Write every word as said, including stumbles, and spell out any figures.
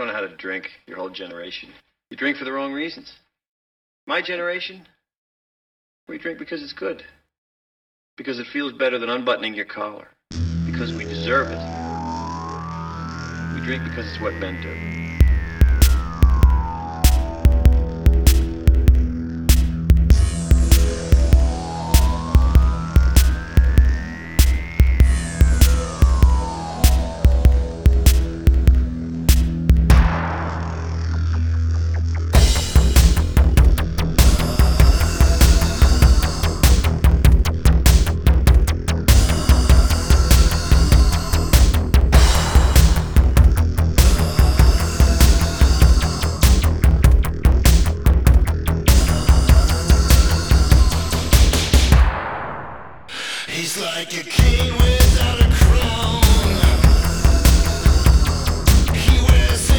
don't know how to drink, your whole generation. You drink for the wrong reasons. My generation, we drink because it's good. Because it feels better than unbuttoning your collar. Because we deserve it. We drink because it's what men do. He's like a king.